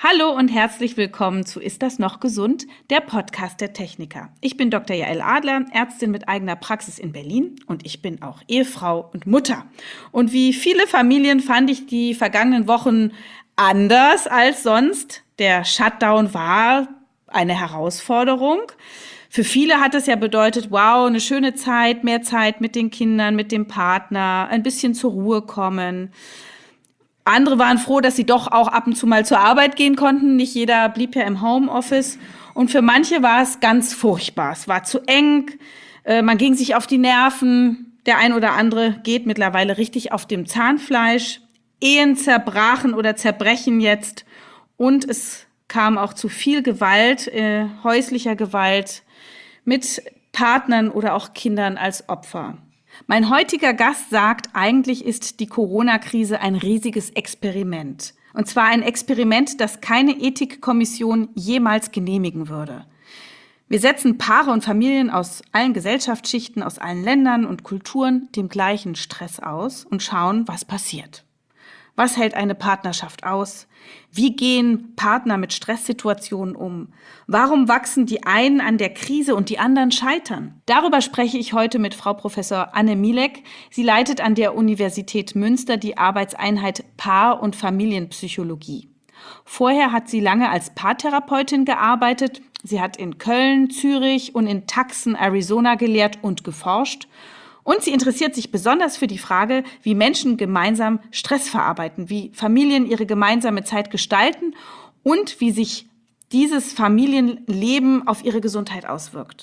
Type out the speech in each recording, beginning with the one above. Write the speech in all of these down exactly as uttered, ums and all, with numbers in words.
Hallo und herzlich willkommen zu Ist das noch gesund? Der Podcast der Techniker. Ich bin Doktor Jael Adler, Ärztin mit eigener Praxis in Berlin und ich bin auch Ehefrau und Mutter. Und wie viele Familien fand ich die vergangenen Wochen anders als sonst. Der Shutdown war eine Herausforderung. Für viele hat es ja bedeutet, wow, eine schöne Zeit, mehr Zeit mit den Kindern, mit dem Partner, ein bisschen zur Ruhe kommen. Andere waren froh, dass sie doch auch ab und zu mal zur Arbeit gehen konnten. Nicht jeder blieb ja im Homeoffice. Und für manche war es ganz furchtbar. Es war zu eng, äh, man ging sich auf die Nerven. Der ein oder andere geht mittlerweile richtig auf dem Zahnfleisch. Ehen zerbrachen oder zerbrechen jetzt. Und es kam auch zu viel Gewalt, äh, häuslicher Gewalt mit Partnern oder auch Kindern als Opfer. Mein heutiger Gast sagt, eigentlich ist die Corona-Krise ein riesiges Experiment. Und zwar ein Experiment, das keine Ethikkommission jemals genehmigen würde. Wir setzen Paare und Familien aus allen Gesellschaftsschichten, aus allen Ländern und Kulturen dem gleichen Stress aus und schauen, was passiert. Was hält eine Partnerschaft aus? Wie gehen Partner mit Stresssituationen um? Warum wachsen die einen an der Krise und die anderen scheitern? Darüber spreche ich heute mit Frau Professor Anne Mielek. Sie leitet an der Universität Münster die Arbeitseinheit Paar- und Familienpsychologie. Vorher hat sie lange als Paartherapeutin gearbeitet. Sie hat in Köln, Zürich und in Tucson, Arizona gelehrt und geforscht. Und sie interessiert sich besonders für die Frage, wie Menschen gemeinsam Stress verarbeiten, wie Familien ihre gemeinsame Zeit gestalten und wie sich dieses Familienleben auf ihre Gesundheit auswirkt.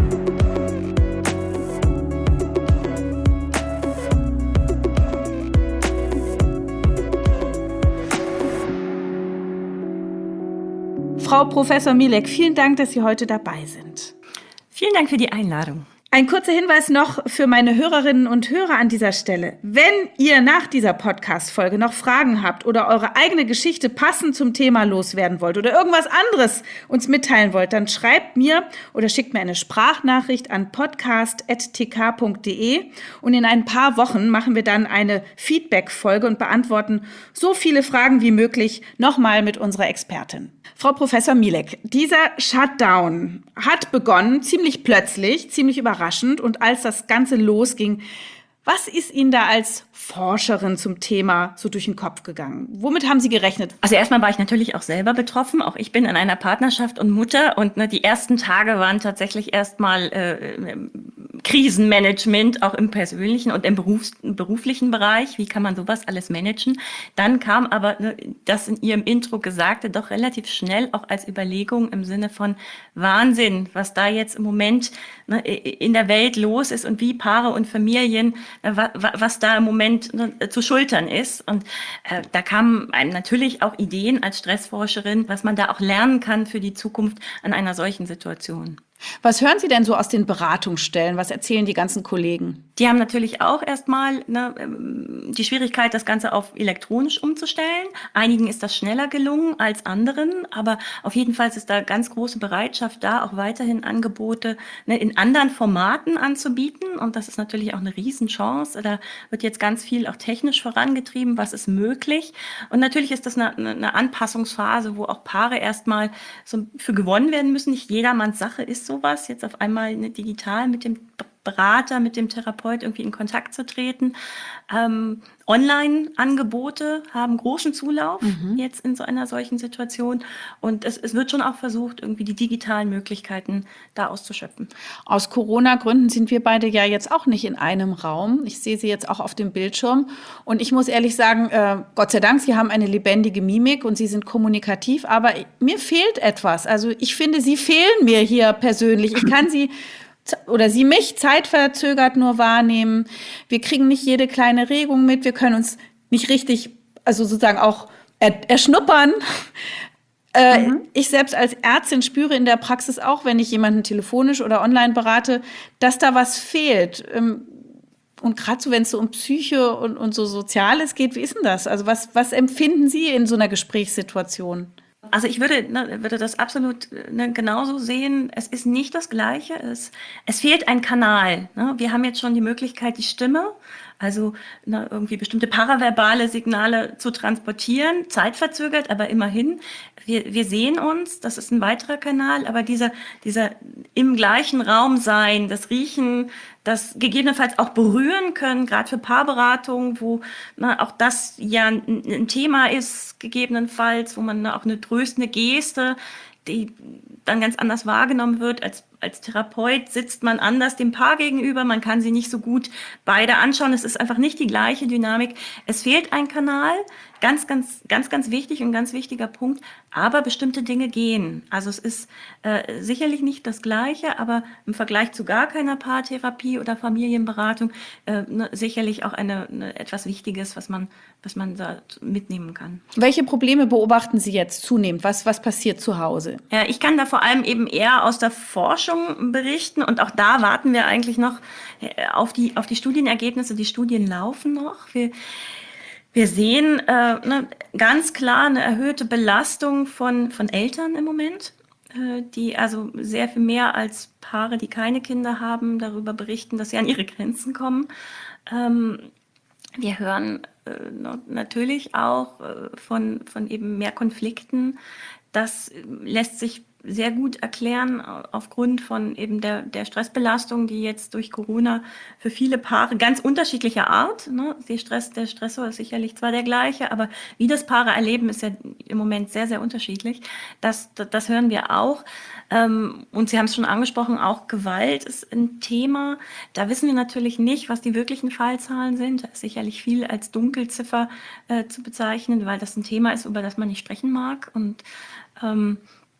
Frau Professor Mielek, vielen Dank, dass Sie heute dabei sind. Vielen Dank für die Einladung. Ein kurzer Hinweis noch für meine Hörerinnen und Hörer an dieser Stelle. Wenn ihr nach dieser Podcast-Folge noch Fragen habt oder eure eigene Geschichte passend zum Thema loswerden wollt oder irgendwas anderes uns mitteilen wollt, dann schreibt mir oder schickt mir eine Sprachnachricht an podcast at t k punkt d e und in ein paar Wochen machen wir dann eine Feedback-Folge und beantworten so viele Fragen wie möglich nochmal mit unserer Expertin. Frau Professor Mielek, dieser Shutdown hat begonnen, ziemlich plötzlich, ziemlich überraschend. Und als das Ganze losging, was ist Ihnen da als Forscherin zum Thema so durch den Kopf gegangen? Womit haben Sie gerechnet? Also erstmal war ich natürlich auch selber betroffen. Auch ich bin in einer Partnerschaft und Mutter. Und ne, die ersten Tage waren tatsächlich erstmal äh, Krisenmanagement, auch im persönlichen und im Berufs-, beruflichen Bereich. Wie kann man sowas alles managen? Dann kam aber ne, das in Ihrem Intro Gesagte doch relativ schnell auch als Überlegung im Sinne von Wahnsinn, was da jetzt im Moment ne, in der Welt los ist und wie Paare und Familien, was da im Moment zu schultern ist. Und äh, da kamen einem natürlich auch Ideen als Stressforscherin, was man da auch lernen kann für die Zukunft an einer solchen Situation. Was hören Sie denn so aus den Beratungsstellen? Was erzählen die ganzen Kollegen? Die haben natürlich auch erstmal ne, die Schwierigkeit, das Ganze auf elektronisch umzustellen. Einigen ist das schneller gelungen als anderen, aber auf jeden Fall ist da ganz große Bereitschaft da, auch weiterhin Angebote ne, in anderen Formaten anzubieten. Und das ist natürlich auch eine Riesenchance. Da wird jetzt ganz viel auch technisch vorangetrieben, was ist möglich. Und natürlich ist das eine, eine Anpassungsphase, wo auch Paare erstmal so für gewonnen werden müssen. Nicht jedermanns Sache ist sowas, jetzt auf einmal ne, digital mit dem Berater, mit dem Therapeut irgendwie in Kontakt zu treten. Ähm, Online-Angebote haben großen Zulauf mhm. jetzt in so einer solchen Situation. Und es, es wird schon auch versucht, irgendwie die digitalen Möglichkeiten da auszuschöpfen. Aus Corona-Gründen sind wir beide ja jetzt auch nicht in einem Raum. Ich sehe Sie jetzt auch auf dem Bildschirm. Und ich muss ehrlich sagen, äh, Gott sei Dank, Sie haben eine lebendige Mimik und Sie sind kommunikativ. Aber mir fehlt etwas. Also ich finde, Sie fehlen mir hier persönlich. Ich kann Sie oder Sie mich zeitverzögert nur wahrnehmen. Wir kriegen nicht jede kleine Regung mit. Wir können uns nicht richtig, also sozusagen auch er, erschnuppern. Äh, mhm. Ich selbst als Ärztin spüre in der Praxis auch, wenn ich jemanden telefonisch oder online berate, dass da was fehlt. Und gerade so, wenn es so um Psyche und, und so Soziales geht, wie ist denn das? Also was, was empfinden Sie in so einer Gesprächssituation? Also ich würde, ne, würde das absolut ne, genauso sehen. Es ist nicht das Gleiche. Es, es fehlt ein Kanal. Ne? Wir haben jetzt schon die Möglichkeit, die Stimme Also ne, irgendwie bestimmte paraverbale Signale zu transportieren, zeitverzögert, aber immerhin, wir, wir sehen uns, das ist ein weiterer Kanal, aber dieser, dieser im gleichen Raum sein, das Riechen, das gegebenenfalls auch berühren können, gerade für Paarberatungen, wo na, auch das ja ein, ein Thema ist, gegebenenfalls, wo man na, auch eine tröstende Geste, die dann ganz anders wahrgenommen wird. Als, als Therapeut sitzt man anders dem Paar gegenüber, man kann sie nicht so gut beide anschauen. Es ist einfach nicht die gleiche Dynamik. Es fehlt ein Kanal, ganz, ganz, ganz, ganz wichtig und ganz wichtiger Punkt, aber bestimmte Dinge gehen. Also es ist äh, sicherlich nicht das Gleiche, aber im Vergleich zu gar keiner Paartherapie oder Familienberatung äh, ne, sicherlich auch eine, eine, etwas Wichtiges, was man, was man da mitnehmen kann. Welche Probleme beobachten Sie jetzt zunehmend? Was, was passiert zu Hause? Ja, ich kann da vor allem eben eher aus der Forschung berichten und auch da warten wir eigentlich noch auf die, auf die Studienergebnisse. Die Studien laufen noch. Wir, wir sehen äh, ne, ganz klar eine erhöhte Belastung von, von Eltern im Moment, äh, die also sehr viel mehr als Paare, die keine Kinder haben, darüber berichten, dass sie an ihre Grenzen kommen. Ähm, wir hören äh, natürlich auch äh, von, von eben mehr Konflikten. Das lässt sich sehr gut erklären aufgrund von eben der, der Stressbelastung, die jetzt durch Corona für viele Paare ganz unterschiedlicher Art, ne? Der Stress, der Stressor ist sicherlich zwar der gleiche, aber wie das Paare erleben, ist ja im Moment sehr, sehr unterschiedlich. Das, das, das hören wir auch. Ähm, und Sie haben es schon angesprochen, auch Gewalt ist ein Thema. Da wissen wir natürlich nicht, was die wirklichen Fallzahlen sind. Da ist sicherlich viel als Dunkelziffer äh, zu bezeichnen, weil das ein Thema ist, über das man nicht sprechen mag. Und ähm,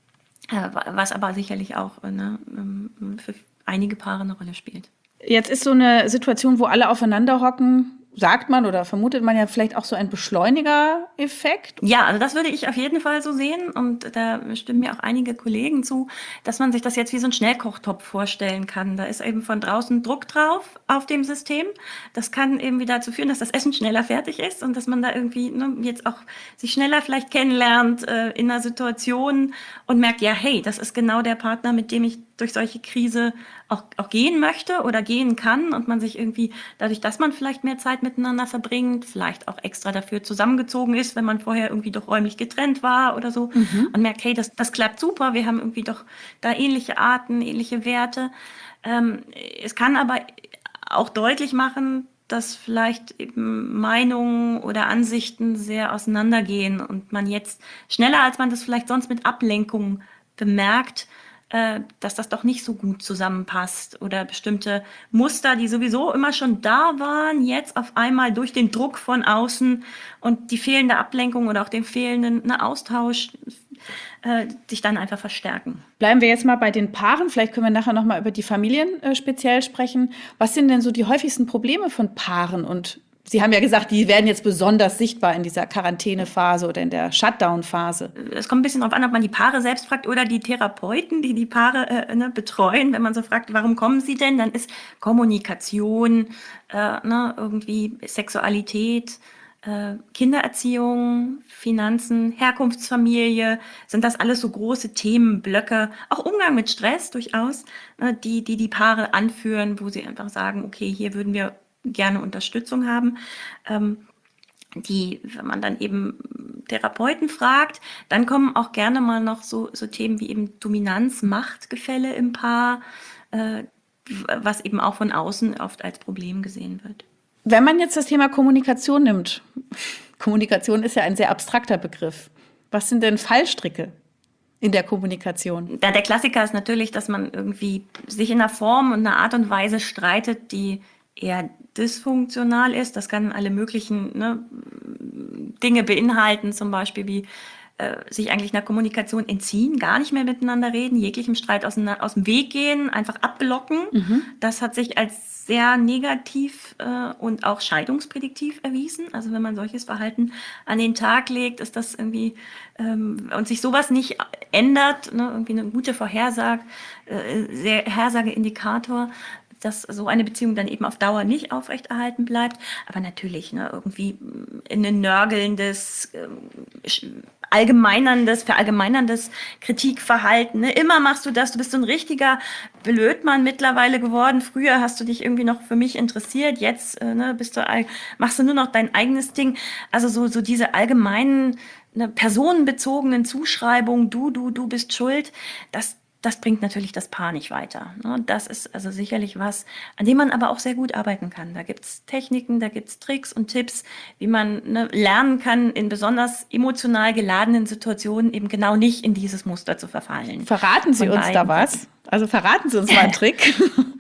was aber sicherlich auch ne, für einige Paare eine Rolle spielt. Jetzt ist so eine Situation, wo alle aufeinander hocken, sagt man oder vermutet man ja vielleicht auch so ein Beschleuniger-Effekt? Ja, also das würde ich auf jeden Fall so sehen und da stimmen mir auch einige Kollegen zu, dass man sich das jetzt wie so ein Schnellkochtopf vorstellen kann. Da ist eben von draußen Druck drauf auf dem System. Das kann eben wieder dazu führen, dass das Essen schneller fertig ist und dass man da irgendwie ne, jetzt auch sich schneller vielleicht kennenlernt äh, in einer Situation und merkt, ja, hey, das ist genau der Partner, mit dem ich durch solche Krise auch, auch gehen möchte oder gehen kann und man sich irgendwie dadurch, dass man vielleicht mehr Zeit miteinander verbringt, vielleicht auch extra dafür zusammengezogen ist, wenn man vorher irgendwie doch räumlich getrennt war oder so mhm. und merkt, hey, das, das klappt super, wir haben irgendwie doch da ähnliche Arten, ähnliche Werte. Ähm, es kann aber auch deutlich machen, dass vielleicht eben Meinungen oder Ansichten sehr auseinandergehen und man jetzt schneller, als man das vielleicht sonst mit Ablenkung bemerkt, dass das doch nicht so gut zusammenpasst oder bestimmte Muster, die sowieso immer schon da waren, jetzt auf einmal durch den Druck von außen und die fehlende Ablenkung oder auch den fehlenden ne, Austausch äh, sich dann einfach verstärken. Bleiben wir jetzt mal bei den Paaren. Vielleicht können wir nachher noch mal über die Familien äh, speziell sprechen. Was sind denn so die häufigsten Probleme von Paaren? Und Sie haben ja gesagt, die werden jetzt besonders sichtbar in dieser Quarantänephase oder in der Shutdown-Phase. Es kommt ein bisschen darauf an, ob man die Paare selbst fragt oder die Therapeuten, die die Paare äh, ne, betreuen. Wenn man so fragt, warum kommen sie denn, dann ist Kommunikation, äh, ne, irgendwie Sexualität, äh, Kindererziehung, Finanzen, Herkunftsfamilie, sind das alles so große Themenblöcke. Auch Umgang mit Stress durchaus, ne, die, die die Paare anführen, wo sie einfach sagen, okay, hier würden wir gerne Unterstützung haben, ähm, die, wenn man dann eben Therapeuten fragt, dann kommen auch gerne mal noch so, so Themen wie eben Dominanz, Machtgefälle im Paar, äh, was eben auch von außen oft als Problem gesehen wird. Wenn man jetzt das Thema Kommunikation nimmt, Kommunikation ist ja ein sehr abstrakter Begriff. Was sind denn Fallstricke in der Kommunikation? Ja, der Klassiker ist natürlich, dass man irgendwie sich in einer Form und einer Art und Weise streitet, die eher dysfunktional ist. Das kann alle möglichen ne, Dinge beinhalten, zum Beispiel wie äh, sich eigentlich einer Kommunikation entziehen, gar nicht mehr miteinander reden, jeglichem Streit aus, aus dem Weg gehen, einfach abblocken. Mhm. Das hat sich als sehr negativ äh, und auch scheidungsprädiktiv erwiesen. Also wenn man solches Verhalten an den Tag legt, ist das irgendwie ähm, und sich sowas nicht ändert, ne, irgendwie eine gute Vorhersage, äh, sehr Vorhersageindikator, dass so eine Beziehung dann eben auf Dauer nicht aufrechterhalten bleibt. Aber natürlich, ne, irgendwie in ein nörgelndes, äh, allgemeinerndes, verallgemeinerndes Kritikverhalten. Ne? Immer machst du das, du bist so ein richtiger Blödmann mittlerweile geworden. Früher hast du dich irgendwie noch für mich interessiert, jetzt äh, ne, bist du, machst du nur noch dein eigenes Ding. Also so, so diese allgemeinen, ne, personenbezogenen Zuschreibungen, du, du, du bist schuld, das Das bringt natürlich das Paar nicht weiter. Das ist also sicherlich was, an dem man aber auch sehr gut arbeiten kann. Da gibt's Techniken, da gibt's Tricks und Tipps, wie man ne, lernen kann, in besonders emotional geladenen Situationen eben genau nicht in dieses Muster zu verfallen. Verraten Sie Von uns da beiden was? Also verraten Sie uns mal einen Trick.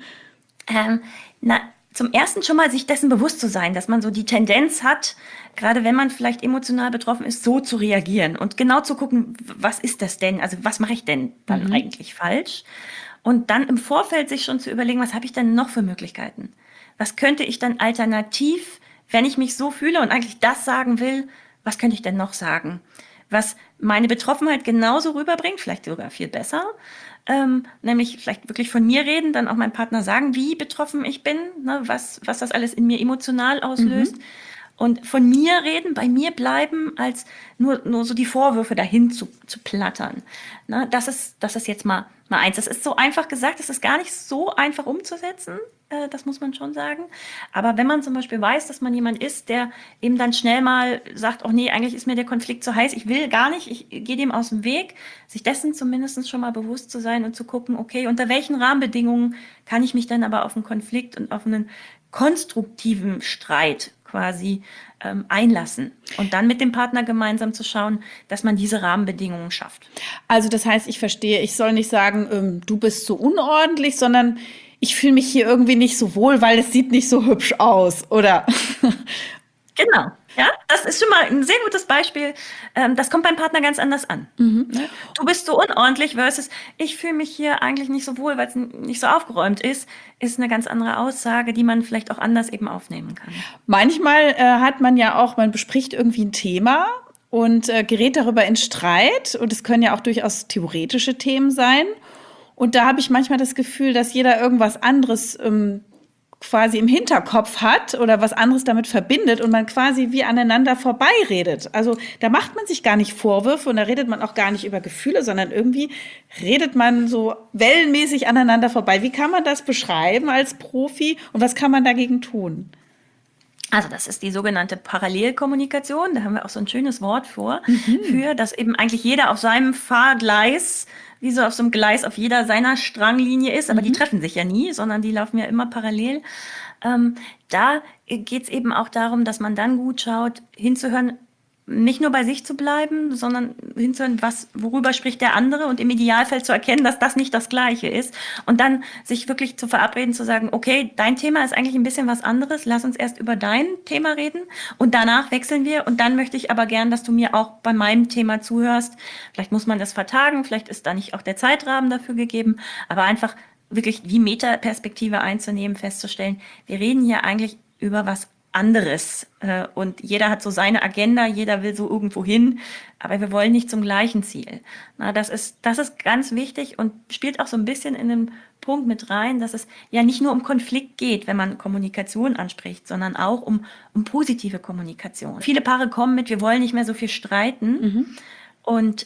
Ähm, na, zum ersten schon mal sich dessen bewusst zu sein, dass man so die Tendenz hat, gerade wenn man vielleicht emotional betroffen ist, so zu reagieren und genau zu gucken, was ist das denn? Also was mache ich denn dann Mhm. eigentlich falsch? Und dann im Vorfeld sich schon zu überlegen, was habe ich denn noch für Möglichkeiten? Was könnte ich dann alternativ, wenn ich mich so fühle und eigentlich das sagen will, was könnte ich denn noch sagen? Was meine Betroffenheit genauso rüberbringt, vielleicht sogar viel besser, ähm, nämlich vielleicht wirklich von mir reden, dann auch meinem Partner sagen, wie betroffen ich bin, ne, was, was das alles in mir emotional auslöst. Mhm. Und von mir reden, bei mir bleiben, als nur, nur so die Vorwürfe dahin zu, zu plattern. Ne, das ist, das ist jetzt mal, mal eins. Das ist so einfach gesagt, das ist gar nicht so einfach umzusetzen. Äh, das muss man schon sagen. Aber wenn man zum Beispiel weiß, dass man jemand ist, der eben dann schnell mal sagt, oh nee, eigentlich ist mir der Konflikt zu heiß, ich will gar nicht, ich gehe dem aus dem Weg, sich dessen zumindest schon mal bewusst zu sein und zu gucken, okay, unter welchen Rahmenbedingungen kann ich mich dann aber auf einen Konflikt und auf einen konstruktiven Streit quasi ähm, einlassen und dann mit dem Partner gemeinsam zu schauen, dass man diese Rahmenbedingungen schafft. Also das heißt, ich verstehe, ich soll nicht sagen, ähm, du bist so unordentlich, sondern ich fühle mich hier irgendwie nicht so wohl, weil es sieht nicht so hübsch aus, oder? Genau, ja, das ist schon mal ein sehr gutes Beispiel. Ähm, das kommt beim Partner ganz anders an. Mhm. Ne? Du bist so unordentlich versus ich fühle mich hier eigentlich nicht so wohl, weil es nicht so aufgeräumt ist, ist eine ganz andere Aussage, die man vielleicht auch anders eben aufnehmen kann. Manchmal äh, hat man ja auch, man bespricht irgendwie ein Thema und äh, gerät darüber in Streit. Und es können ja auch durchaus theoretische Themen sein. Und da habe ich manchmal das Gefühl, dass jeder irgendwas anderes ähm, quasi im Hinterkopf hat oder was anderes damit verbindet und man quasi wie aneinander vorbeiredet. Also da macht man sich gar nicht Vorwürfe und da redet man auch gar nicht über Gefühle, sondern irgendwie redet man so wellenmäßig aneinander vorbei. Wie kann man das beschreiben als Profi und was kann man dagegen tun? Also das ist die sogenannte Parallelkommunikation. Da haben wir auch so ein schönes Wort vor, mhm. für, dass eben eigentlich jeder auf seinem Fahrgleis, wie so auf so einem Gleis auf jeder seiner Stranglinie ist. Aber mhm. die treffen sich ja nie, sondern die laufen ja immer parallel. Ähm, da geht es eben auch darum, dass man dann gut schaut, hinzuhören, nicht nur bei sich zu bleiben, sondern hinzuhören, was, worüber spricht der andere und im Idealfall zu erkennen, dass das nicht das Gleiche ist und dann sich wirklich zu verabreden, zu sagen, okay, dein Thema ist eigentlich ein bisschen was anderes, lass uns erst über dein Thema reden und danach wechseln wir und dann möchte ich aber gern, dass du mir auch bei meinem Thema zuhörst. Vielleicht muss man das vertagen, vielleicht ist da nicht auch der Zeitrahmen dafür gegeben, aber einfach wirklich die Metaperspektive einzunehmen, festzustellen, wir reden hier eigentlich über was anderes und jeder hat so seine Agenda, jeder will so irgendwo hin, aber wir wollen nicht zum gleichen Ziel. Na, das ist, das ist ganz wichtig und spielt auch so ein bisschen in den Punkt mit rein, dass es ja nicht nur um Konflikt geht, wenn man Kommunikation anspricht, sondern auch um, um positive Kommunikation. Viele Paare kommen mit, wir wollen nicht mehr so viel streiten mhm. und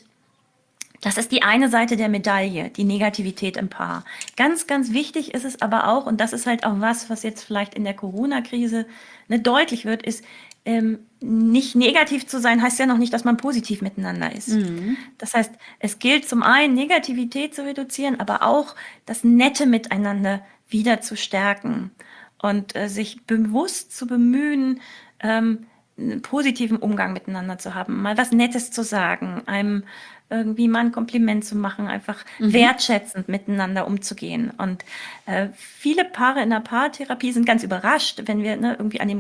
das ist die eine Seite der Medaille, die Negativität im Paar. Ganz, ganz wichtig ist es aber auch, und das ist halt auch was, was jetzt vielleicht in der Corona-Krise ne, deutlich wird, ist, ähm, nicht negativ zu sein, heißt ja noch nicht, dass man positiv miteinander ist. Mhm. Das heißt, es gilt zum einen, Negativität zu reduzieren, aber auch das nette Miteinander wieder zu stärken und äh, sich bewusst zu bemühen, ähm, einen positiven Umgang miteinander zu haben, mal was Nettes zu sagen, einem irgendwie mal ein Kompliment zu machen, einfach mhm. wertschätzend miteinander umzugehen. Und äh, viele Paare in der Paartherapie sind ganz überrascht, wenn wir ne, irgendwie an dem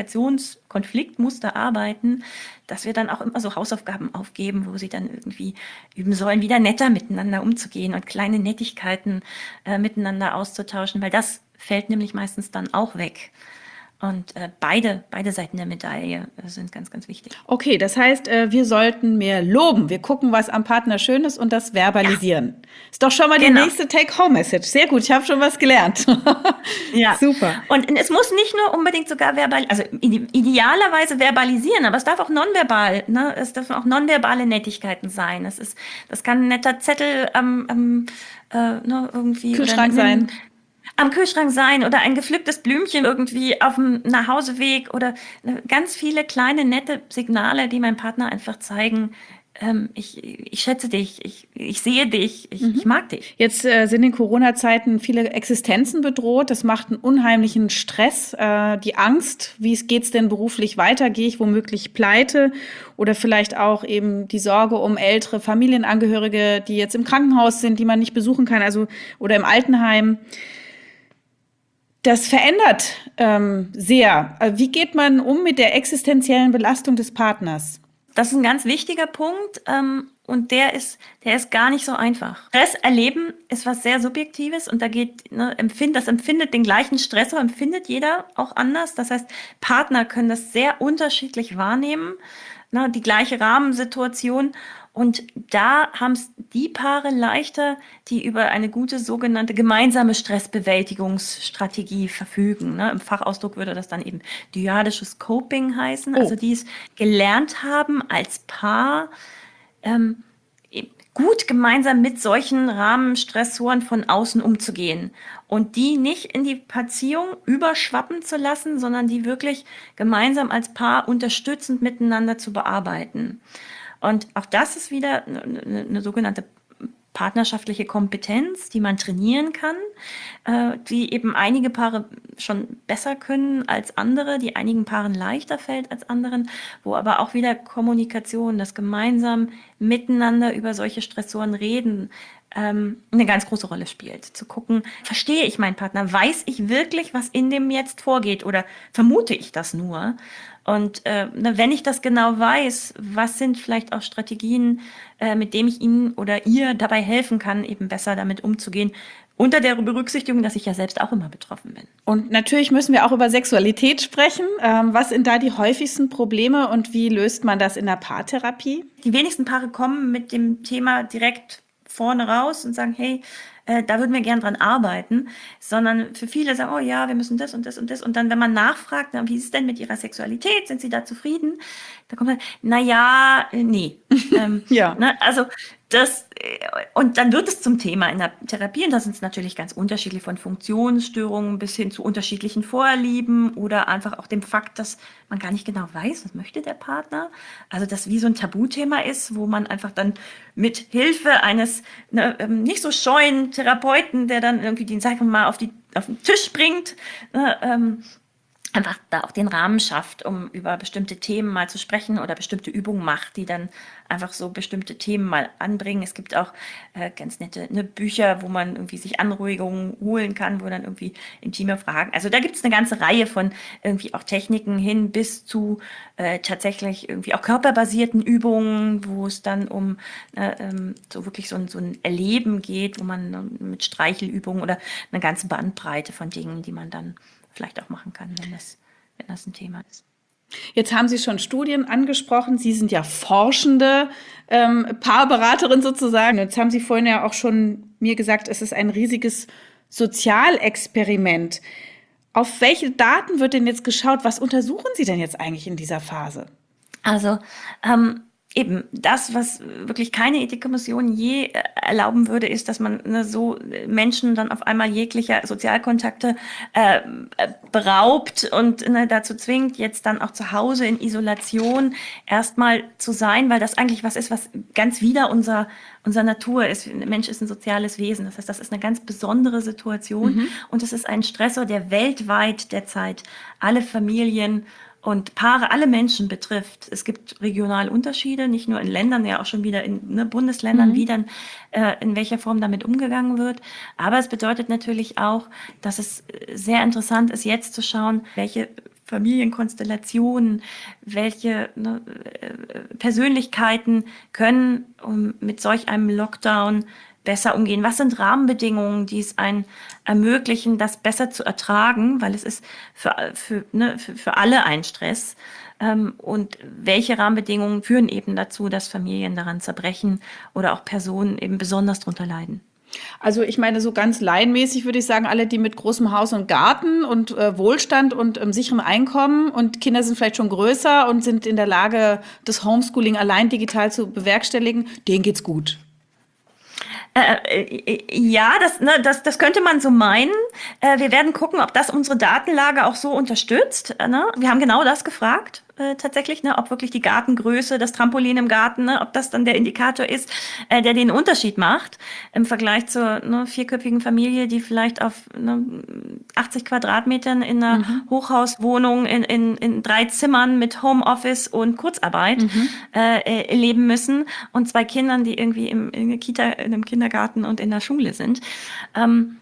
Kommunikationskonfliktmuster arbeiten, dass wir dann auch immer so Hausaufgaben aufgeben, wo sie dann irgendwie üben sollen, wieder netter miteinander umzugehen und kleine Nettigkeiten äh, miteinander auszutauschen, weil das fällt nämlich meistens dann auch weg. Und äh, beide, beide Seiten der Medaille äh, sind ganz, ganz wichtig. Okay, das heißt, äh, wir sollten mehr loben. Wir gucken, was am Partner schön ist und das verbalisieren. Ist doch schon mal die Genau. nächste Take-Home-Message. Sehr gut, ich habe schon was gelernt. Ja. Super. Und es muss nicht nur unbedingt sogar verbal, also ide- idealerweise verbalisieren, aber es darf auch nonverbal, ne? Es dürfen auch nonverbale Nettigkeiten sein. Es ist, das kann ein netter Zettel am, am äh, ne, irgendwie Kühlschrank oder ein, sein. am Kühlschrank sein oder ein gepflücktes Blümchen irgendwie auf dem Nachhauseweg oder ne, ganz viele kleine nette Signale, die meinem Partner einfach zeigen, ähm, ich, ich schätze dich, ich, ich sehe dich, ich, ich mag dich. Jetzt äh, sind in Corona-Zeiten viele Existenzen bedroht. Das macht einen unheimlichen Stress. Äh, die Angst, wie es geht's denn beruflich weiter? Gehe ich womöglich pleite? Oder vielleicht auch eben die Sorge um ältere Familienangehörige, die jetzt im Krankenhaus sind, die man nicht besuchen kann, also oder im Altenheim. Das verändert ähm, sehr. Äh, Wie geht man um mit der existenziellen Belastung des Partners? Das ist ein ganz wichtiger Punkt, ähm, und der ist, der ist gar nicht so einfach. Stress erleben ist was sehr Subjektives und da geht, ne, empfind, das empfindet den gleichen Stressor, empfindet jeder auch anders. Das heißt, Partner können das sehr unterschiedlich wahrnehmen, ne, die gleiche Rahmensituation. Und da haben es die Paare leichter, die über eine gute sogenannte gemeinsame Stressbewältigungsstrategie verfügen. Ne? Im Fachausdruck würde das dann eben dyadisches Coping heißen. Oh. Also die es gelernt haben, als Paar ähm, gut gemeinsam mit solchen Rahmenstressoren von außen umzugehen und die nicht in die Beziehung überschwappen zu lassen, sondern die wirklich gemeinsam als Paar unterstützend miteinander zu bearbeiten. Und auch das ist wieder eine, eine, eine sogenannte partnerschaftliche Kompetenz, die man trainieren kann, äh, die eben einige Paare schon besser können als andere, die einigen Paaren leichter fällt als anderen, wo aber auch wieder Kommunikation, das gemeinsam miteinander über solche Stressoren reden, ähm, eine ganz große Rolle spielt. Zu gucken, verstehe ich meinen Partner? Weiß ich wirklich, was in dem jetzt vorgeht oder vermute ich das nur? Und äh, wenn ich das genau weiß, was sind vielleicht auch Strategien, äh, mit denen ich Ihnen oder ihr dabei helfen kann, eben besser damit umzugehen, unter der Berücksichtigung, dass ich ja selbst auch immer betroffen bin. Und natürlich müssen wir auch über Sexualität sprechen. Ähm, was sind da die häufigsten Probleme und wie löst man das in der Paartherapie? Die wenigsten Paare kommen mit dem Thema direkt vorne raus und sagen, hey, äh, da würden wir gern dran arbeiten, sondern für viele sagen, oh ja, wir müssen das und das und das. Und dann, wenn man nachfragt, na, wie ist es denn mit ihrer Sexualität? Sind sie da zufrieden? Da kommt dann, na ja, äh, nee. ähm, Ja. Ne, also das, äh, und dann wird es zum Thema in der Therapie, und da sind es natürlich ganz unterschiedlich von Funktionsstörungen bis hin zu unterschiedlichen Vorlieben oder einfach auch dem Fakt, dass man gar nicht genau weiß, was möchte der Partner. Also das wie so ein Tabuthema ist, wo man einfach dann mit Hilfe eines ne, ähm, nicht so scheuen Therapeuten, der dann irgendwie den Sachen mal auf, die, auf den Tisch bringt, ne, ähm, einfach da auch den Rahmen schafft, um über bestimmte Themen mal zu sprechen oder bestimmte Übungen macht, die dann einfach so bestimmte Themen mal anbringen. Es gibt auch äh, ganz nette ne, Bücher, wo man irgendwie sich Anregungen holen kann, wo dann irgendwie intime Fragen, also da gibt es eine ganze Reihe von irgendwie auch Techniken hin bis zu äh, tatsächlich irgendwie auch körperbasierten Übungen, wo es dann um äh, ähm, so wirklich so ein, so ein Erleben geht, wo man äh, mit Streichelübungen oder eine ganze Bandbreite von Dingen, die man dann vielleicht auch machen kann, wenn das, wenn das ein Thema ist. Jetzt haben Sie schon Studien angesprochen. Sie sind ja forschende ähm, Paarberaterin sozusagen. Jetzt haben Sie vorhin ja auch schon mir gesagt, es ist ein riesiges Sozialexperiment. Auf welche Daten wird denn jetzt geschaut? Was untersuchen Sie denn jetzt eigentlich in dieser Phase? Also ähm, eben das, was wirklich keine Ethikkommission je äh, erlauben würde, ist, dass man ne, so Menschen dann auf einmal jeglicher Sozialkontakte äh, äh, beraubt und ne, dazu zwingt, jetzt dann auch zu Hause in Isolation erstmal zu sein, weil das eigentlich was ist, was ganz wider unser, unserer Natur ist. Der Mensch ist ein soziales Wesen. Das heißt, das ist eine ganz besondere Situation mhm. und es ist ein Stressor, der weltweit derzeit alle Familien und Paare, alle Menschen betrifft. Es gibt regionale Unterschiede, nicht nur in Ländern, ja auch schon wieder in ne, Bundesländern, mhm. wie dann äh, in welcher Form damit umgegangen wird. Aber es bedeutet natürlich auch, dass es sehr interessant ist, jetzt zu schauen, welche Familienkonstellationen, welche ne, Persönlichkeiten können um, mit solch einem Lockdown besser umgehen? Was sind Rahmenbedingungen, die es einen ermöglichen, das besser zu ertragen? Weil es ist für, für, ne, für, für alle ein Stress. Ähm, und welche Rahmenbedingungen führen eben dazu, dass Familien daran zerbrechen oder auch Personen eben besonders drunter leiden? Also ich meine, so ganz laienmäßig würde ich sagen, alle, die mit großem Haus und Garten und äh, Wohlstand und ähm, sicherem Einkommen und Kinder sind vielleicht schon größer und sind in der Lage, das Homeschooling allein digital zu bewerkstelligen, denen geht's gut. Äh, äh, ja, das, ne, das, das könnte man so meinen. Äh, wir werden gucken, ob das unsere Datenlage auch so unterstützt. Äh, ne? Wir haben genau das gefragt, äh, tatsächlich, ne? Ob wirklich die Gartengröße, das Trampolin im Garten, ne? Ob das dann der Indikator ist, äh, der den Unterschied macht im Vergleich zur ne, vierköpfigen Familie, die vielleicht auf ne, achtzig Quadratmetern in einer mhm. Hochhauswohnung in, in, in drei Zimmern mit Homeoffice und Kurzarbeit mhm. äh, leben müssen und zwei Kindern, die irgendwie im, in der Kita, in einem Kindergarten und in der Schule sind. Ähm,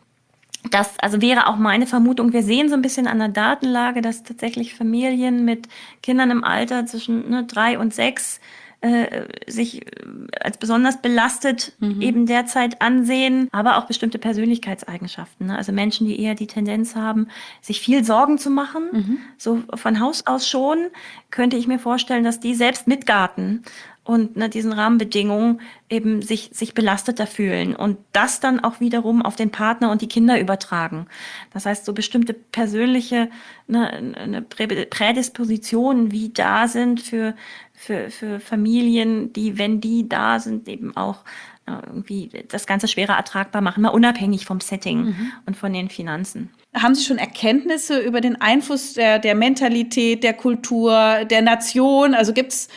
Das also wäre auch meine Vermutung. Wir sehen so ein bisschen an der Datenlage, dass tatsächlich Familien mit Kindern im Alter zwischen ne, drei und sechs äh, sich als besonders belastet mhm. eben derzeit ansehen, aber auch bestimmte Persönlichkeitseigenschaften. Ne? Also Menschen, die eher die Tendenz haben, sich viel Sorgen zu machen, mhm. so von Haus aus schon, könnte ich mir vorstellen, dass die selbst mit Garten und ne, diesen Rahmenbedingungen eben sich, sich belasteter fühlen und das dann auch wiederum auf den Partner und die Kinder übertragen. Das heißt, so bestimmte persönliche ne, eine Prädispositionen, wie da sind für, für, für Familien, die, wenn die da sind, eben auch irgendwie das Ganze schwerer ertragbar machen, mal unabhängig vom Setting mhm. und von den Finanzen. Haben Sie schon Erkenntnisse über den Einfluss der, der Mentalität, der Kultur, der Nation? Also gibt es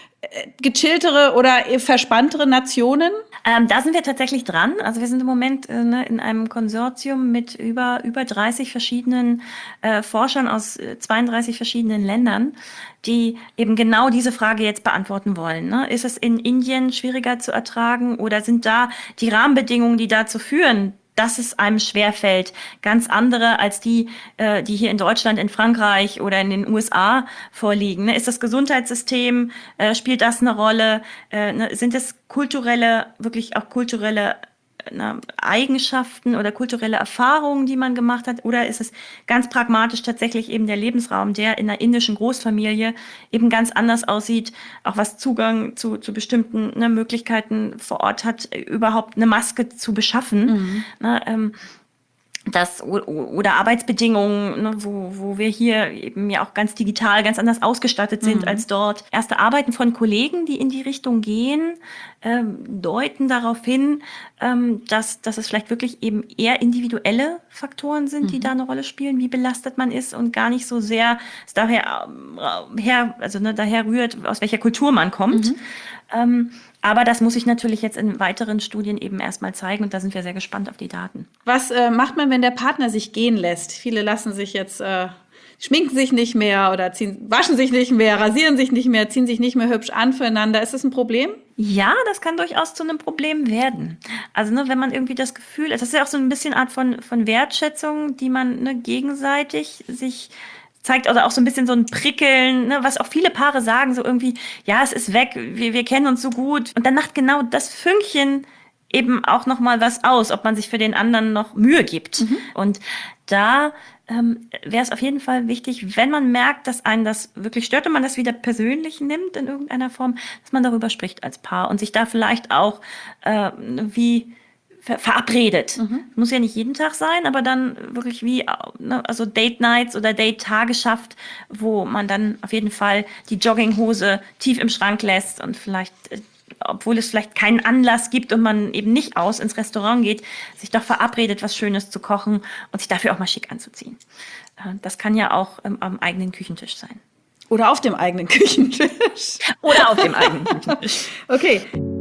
gechilltere oder verspanntere Nationen? Ähm, da sind wir tatsächlich dran. Also wir sind im Moment äh, ne, in einem Konsortium mit über über dreißig verschiedenen äh, Forschern aus äh, zweiunddreißig verschiedenen Ländern, die eben genau diese Frage jetzt beantworten wollen. Ne? Ist es in Indien schwieriger zu ertragen oder sind da die Rahmenbedingungen, die dazu führen, dass es einem schwerfällt, ganz andere als die, äh, die hier in Deutschland, in Frankreich oder in den U S A vorliegen. Ne? Ist das Gesundheitssystem, äh, spielt das eine Rolle? Äh, ne? Sind es kulturelle, wirklich auch kulturelle ne, Eigenschaften oder kulturelle Erfahrungen, die man gemacht hat? Oder ist es ganz pragmatisch tatsächlich eben der Lebensraum, der in einer indischen Großfamilie eben ganz anders aussieht, auch was Zugang zu, zu bestimmten ne, Möglichkeiten vor Ort hat, überhaupt eine Maske zu beschaffen. Mhm. Ne, ähm, Das, oder Arbeitsbedingungen, ne, wo, wo wir hier eben ja auch ganz digital, ganz anders ausgestattet sind mhm. als dort. Erste Arbeiten von Kollegen, die in die Richtung gehen, ähm, deuten darauf hin, ähm, dass, dass es vielleicht wirklich eben eher individuelle Faktoren sind, mhm. die da eine Rolle spielen, wie belastet man ist und gar nicht so sehr es daher, her, also, ne, daher rührt, aus welcher Kultur man kommt. Mhm. Ähm, aber das muss sich natürlich jetzt in weiteren Studien eben erstmal zeigen und da sind wir sehr gespannt auf die Daten. Was äh, macht man, wenn der Partner sich gehen lässt? Viele lassen sich jetzt, äh, schminken sich nicht mehr oder ziehen, waschen sich nicht mehr, rasieren sich nicht mehr, ziehen sich nicht mehr hübsch an füreinander. Ist das ein Problem? Ja, das kann durchaus zu einem Problem werden. Also ne, wenn man irgendwie das Gefühl, das ist ja auch so ein bisschen Art von, von Wertschätzung, die man ne, gegenseitig sich zeigt, oder auch so ein bisschen so ein Prickeln, ne, was auch viele Paare sagen, so irgendwie, ja, es ist weg, wir, wir kennen uns so gut. Und dann macht genau das Fünkchen eben auch noch mal was aus, ob man sich für den anderen noch Mühe gibt. Mhm. Und da ähm, wäre es auf jeden Fall wichtig, wenn man merkt, dass einen das wirklich stört und man das wieder persönlich nimmt in irgendeiner Form, dass man darüber spricht als Paar und sich da vielleicht auch äh, wie verabredet. Mhm. Muss ja nicht jeden Tag sein, aber dann wirklich wie ne, also Date Nights oder Date Tage schafft, wo man dann auf jeden Fall die Jogginghose tief im Schrank lässt und vielleicht, obwohl es vielleicht keinen Anlass gibt und man eben nicht aus ins Restaurant geht, sich doch verabredet, was Schönes zu kochen und sich dafür auch mal schick anzuziehen. Das kann ja auch ähm, am eigenen Küchentisch sein. Oder auf dem eigenen Küchentisch. Oder auf dem eigenen Küchentisch. Okay.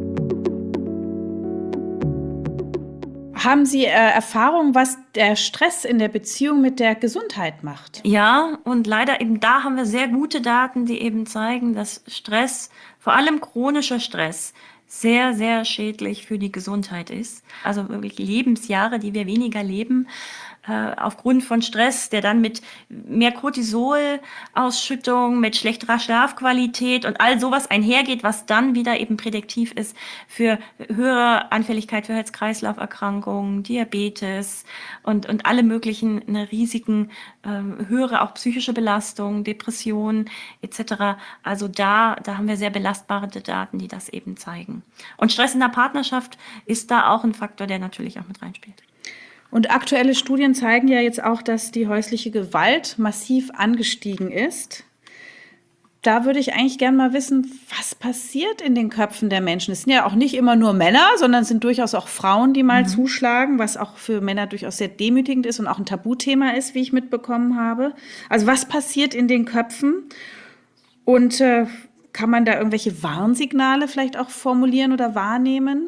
Haben Sie äh, Erfahrung, was der Stress in der Beziehung mit der Gesundheit macht? Ja, und leider eben da haben wir sehr gute Daten, die eben zeigen, dass Stress, vor allem chronischer Stress, sehr, sehr schädlich für die Gesundheit ist. Also wirklich Lebensjahre, die wir weniger leben, äh, aufgrund von Stress, der dann mit mehr Cortisol-Ausschüttung, mit schlechterer Schlafqualität und all sowas einhergeht, was dann wieder eben prädiktiv ist für höhere Anfälligkeit für Herz-Kreislauf-Erkrankungen, Diabetes und, und alle möglichen ne, Risiken, äh, höhere auch psychische Belastung, Depressionen et cetera. Also da, da haben wir sehr belastbare Daten, die das eben zeigen. Und Stress in der Partnerschaft ist da auch ein Faktor, der natürlich auch mit reinspielt. Und aktuelle Studien zeigen ja jetzt auch, dass die häusliche Gewalt massiv angestiegen ist. Da würde ich eigentlich gerne mal wissen, was passiert in den Köpfen der Menschen? Es sind ja auch nicht immer nur Männer, sondern es sind durchaus auch Frauen, die mal mhm. zuschlagen, was auch für Männer durchaus sehr demütigend ist und auch ein Tabuthema ist, wie ich mitbekommen habe. Also was passiert in den Köpfen? Und äh, kann man da irgendwelche Warnsignale vielleicht auch formulieren oder wahrnehmen?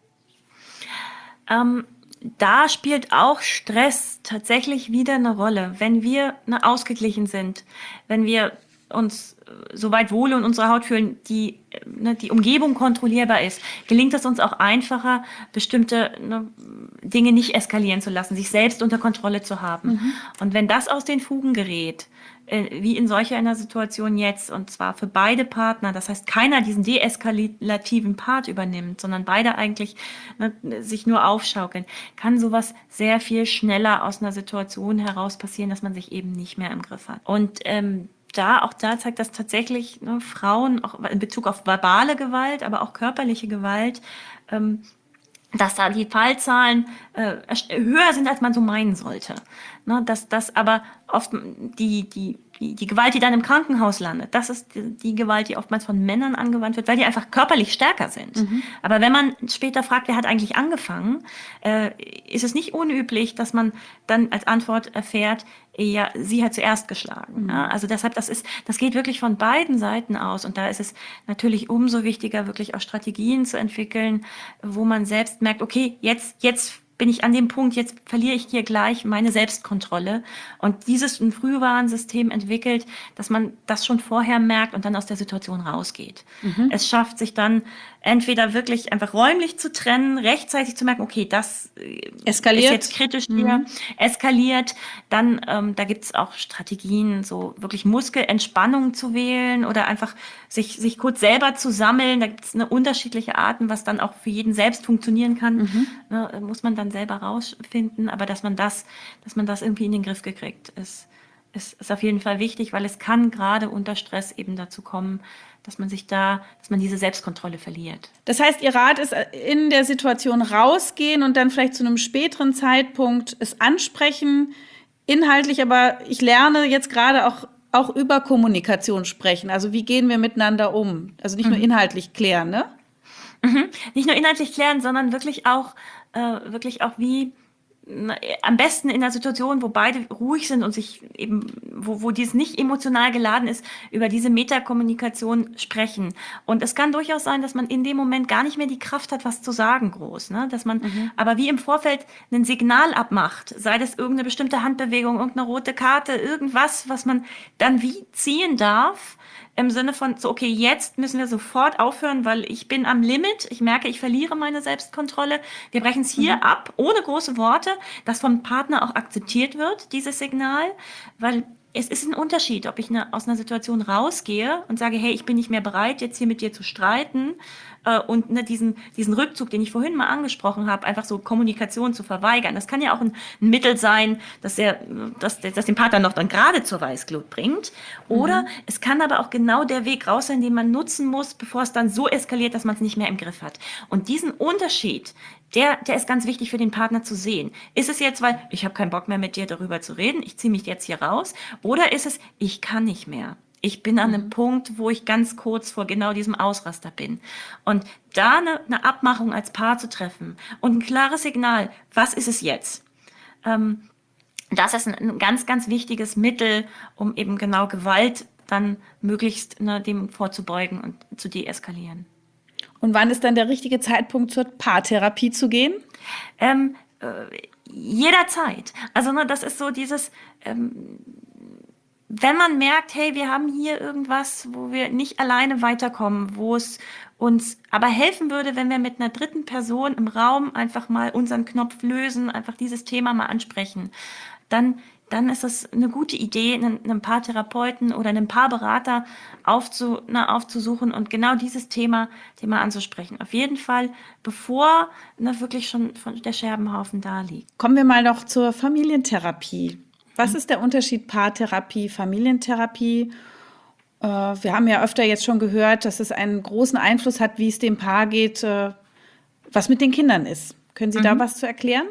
Ähm Da spielt auch Stress tatsächlich wieder eine Rolle. Wenn wir ne, ausgeglichen sind, wenn wir uns so weit wohl in unserer Haut fühlen, die, ne, die Umgebung kontrollierbar ist, gelingt es uns auch einfacher, bestimmte ne, Dinge nicht eskalieren zu lassen, sich selbst unter Kontrolle zu haben. Mhm. Und wenn das aus den Fugen gerät, wie in solcher einer Situation jetzt, und zwar für beide Partner, das heißt, keiner diesen deeskalativen Part übernimmt, sondern beide eigentlich ne, sich nur aufschaukeln, kann sowas sehr viel schneller aus einer Situation heraus passieren, dass man sich eben nicht mehr im Griff hat. Und ähm, da, auch da zeigt das tatsächlich, ne, Frauen, auch in Bezug auf verbale Gewalt, aber auch körperliche Gewalt, ähm, dass da die Fallzahlen äh, höher sind, als man so meinen sollte. Ne, dass das aber oft die, die, die, die Gewalt, die dann im Krankenhaus landet, das ist die, die Gewalt, die oftmals von Männern angewandt wird, weil die einfach körperlich stärker sind. Mhm. Aber wenn man später fragt, wer hat eigentlich angefangen, äh, ist es nicht unüblich, dass man dann als Antwort erfährt, ja, sie hat zuerst geschlagen. Mhm. Ja, also deshalb, das ist, das geht wirklich von beiden Seiten aus. Und da ist es natürlich umso wichtiger, wirklich auch Strategien zu entwickeln, wo man selbst merkt, okay, jetzt, jetzt bin ich an dem Punkt, jetzt verliere ich hier gleich meine Selbstkontrolle. Und dieses ein Frühwarnsystem entwickelt, dass man das schon vorher merkt und dann aus der Situation rausgeht. Mhm. Es schafft sich dann entweder wirklich einfach räumlich zu trennen, rechtzeitig zu merken, okay, das eskaliert. Ist jetzt kritisch hier, mhm. eskaliert. Dann, ähm, da gibt's auch Strategien, so wirklich Muskelentspannung zu wählen oder einfach sich, sich kurz selber zu sammeln. Da gibt's eine unterschiedliche Arten, was dann auch für jeden selbst funktionieren kann. Mhm. Ne, muss man dann selber rausfinden, aber dass man das, dass man das irgendwie in den Griff gekriegt ist, ist, ist auf jeden Fall wichtig, weil es kann gerade unter Stress eben dazu kommen, dass man sich da, dass man diese Selbstkontrolle verliert. Das heißt, Ihr Rat ist, in der Situation rausgehen und dann vielleicht zu einem späteren Zeitpunkt es ansprechen, inhaltlich, aber ich lerne jetzt gerade auch, auch über Kommunikation sprechen. Also wie gehen wir miteinander um? Also nicht mhm. nur inhaltlich klären, ne? Mhm. Nicht nur inhaltlich klären, sondern wirklich auch, äh, wirklich auch wie, na, am besten in einer Situation, wo beide ruhig sind und sich eben, wo, wo dies nicht emotional geladen ist, über diese Metakommunikation sprechen. Und es kann durchaus sein, dass man in dem Moment gar nicht mehr die Kraft hat, was zu sagen groß, ne? Dass man mhm. aber wie im Vorfeld ein Signal abmacht, sei das irgendeine bestimmte Handbewegung, irgendeine rote Karte, irgendwas, was man dann wie ziehen darf, im Sinne von, so, okay, jetzt müssen wir sofort aufhören, weil ich bin am Limit. Ich merke, ich verliere meine Selbstkontrolle. Wir brechen es hier mhm. ab, ohne große Worte, dass vom Partner auch akzeptiert wird, dieses Signal. Weil es ist ein Unterschied, ob ich eine, aus einer Situation rausgehe und sage, hey, ich bin nicht mehr bereit, jetzt hier mit dir zu streiten. Äh, und ne, diesen, diesen Rückzug, den ich vorhin mal angesprochen habe, einfach so Kommunikation zu verweigern. Das kann ja auch ein, ein Mittel sein, dass er, dass, dass den Partner noch dann gerade zur Weißglut bringt. Oder mhm. es kann aber auch genau der Weg raus sein, den man nutzen muss, bevor es dann so eskaliert, dass man es nicht mehr im Griff hat. Und diesen Unterschied, der, der ist ganz wichtig für den Partner zu sehen. Ist es jetzt, weil ich habe keinen Bock mehr mit dir darüber zu reden, ich ziehe mich jetzt hier raus? Oder ist es, ich kann nicht mehr? Ich bin an einem mhm. Punkt, wo ich ganz kurz vor genau diesem Ausraster bin. Und da eine, eine Abmachung als Paar zu treffen und ein klares Signal, was ist es jetzt? Ähm, das ist ein, ein ganz, ganz wichtiges Mittel, um eben genau Gewalt dann möglichst ne, dem vorzubeugen und zu deeskalieren. Und wann ist dann der richtige Zeitpunkt, zur Paartherapie zu gehen? Ähm, äh, jederzeit. Also ne, das ist so dieses... Ähm, Wenn man merkt, hey, wir haben hier irgendwas, wo wir nicht alleine weiterkommen, wo es uns aber helfen würde, wenn wir mit einer dritten Person im Raum einfach mal unseren Knopf lösen, einfach dieses Thema mal ansprechen, dann dann ist es eine gute Idee, einen, einen Paartherapeuten oder einen Paarberater aufzu, na, aufzusuchen und genau dieses Thema, Thema anzusprechen. Auf jeden Fall, bevor na, wirklich schon von der Scherbenhaufen da liegt. Kommen wir mal noch zur Familientherapie. Was ist der Unterschied Paartherapie, Familientherapie? Äh, wir haben ja öfter jetzt schon gehört, dass es einen großen Einfluss hat, wie es dem Paar geht, äh, was mit den Kindern ist. Können Sie mhm. da was zu erklären?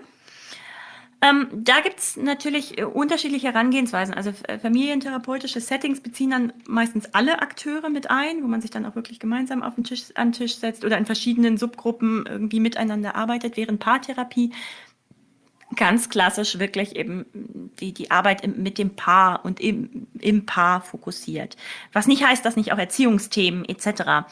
Ähm, da gibt's natürlich äh, unterschiedliche Herangehensweisen. Also äh, familientherapeutische Settings beziehen dann meistens alle Akteure mit ein, wo man sich dann auch wirklich gemeinsam auf den Tisch, an den Tisch setzt oder in verschiedenen Subgruppen irgendwie miteinander arbeitet, während Paartherapie ganz klassisch wirklich eben die, die Arbeit im, mit dem Paar und im, im Paar fokussiert. Was nicht heißt, dass nicht auch Erziehungsthemen et cetera